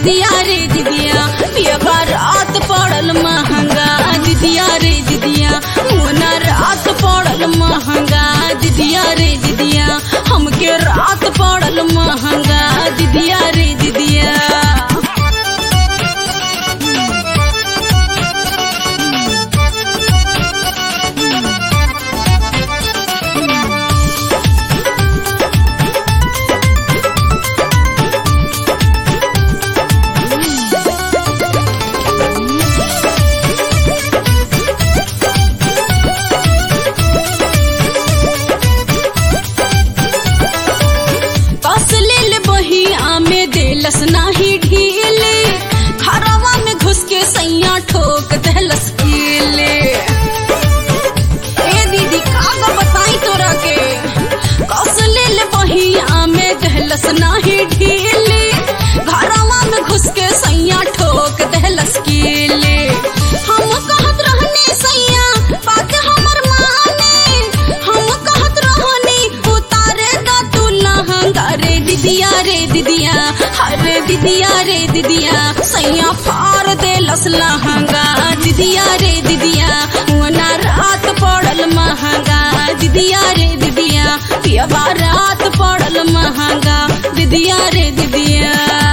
दीदिया रे दीदिया पियबा रात पड़ल महंगा दीदिया रे दीदिया मुना रात पड़ल महंगा दीदिया रे दीदिया हमके रात पड़ल महंगा दीदिया रे दीदिया। देलस नाही ढीले घरवा में घुस के सैया ठोक देलस कीले। ए दीदी कागा बताई तोरा के कौशले बहिया में देलस नाही ढीले घरवा में घुस के सैया ठोक देलस कीले। हम कहत रहनी सैया बात हमर माने हम कहत रहनी उतारे दा तू लहंगा रे दीदिया रे दीदिया अरे दीदिया रे दीदिया सैया फाड़ देलस लहंगा दीदिया रे दीदिया मुना रात पड़ल महंगा दीदिया रे दीदिया पियबा रात पड़ल महंगा दीदिया रे दीदिया।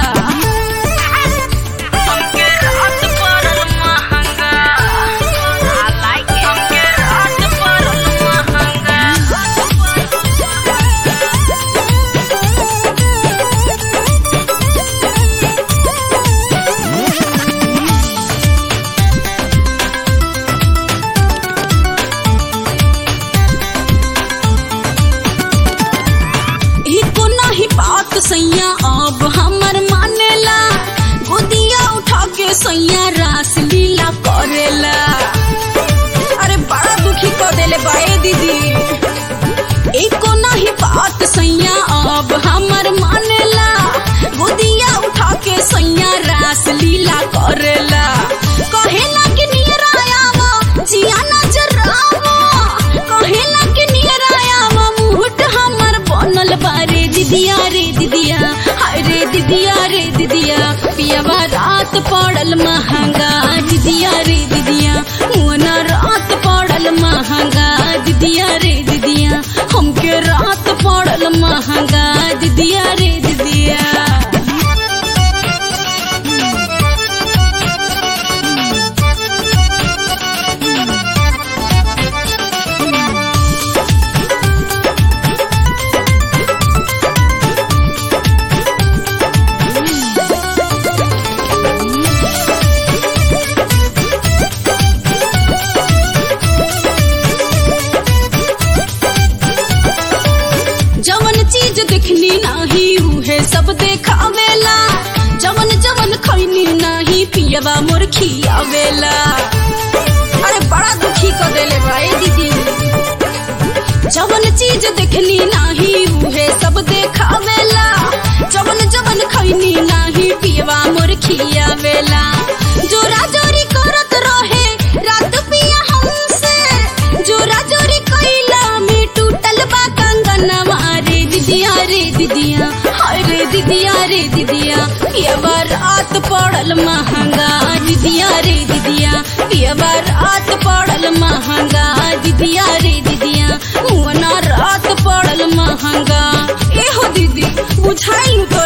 हमके रात पड़ल महंगा हमके रात पड़ल महंगा। बात सैया अब हमर मानेला गोदिया उठा के सैया रास लीला करेला। अरे बड़ा दुखी कर देले बाए दीदी एको नहीं बात सैया अब हमर मानेला गोदिया उठा के सैया रास लीला करेला। कहेला कि नियरायावा जिया नजरावा कहेला कि नियरायावा मुहट हमर बनल बारे दीदिया रे दीदिया अरे दीदिया रे दीदिया पियबा रात पड़ल महंगा दीदिया रे दीदिया मुना रात पड़ल महंगा दीदिया रे दीदिया हमके रात पड़ल महंगा दीदिया रे दीदिया। जवन चीज देखनी नाही उहे सब देखावेला जवन जवन खैनी नाही पियबा मोर खियावेला। अरे बड़ा दुखी कर देले भाई दीदी जवन चीज देखनी नाही उहे सब देखावेला जवन जवन खैनी नाही पियबा मोर खियावेला। जोरा जोरी करत रहे रात पिया हमसे जोरा जोरी कैला में टूटल बा कंगनवा रे दीदिया रे दीदिया अरे दीदिया रे दीदिया पियबा रात पड़ल महंगा दीदिया रे दीदिया पियबा रात पड़ल महंगा दीदिया रे दीदिया मुना रात पड़ल महंगा। एहो दीदी बुझाई तो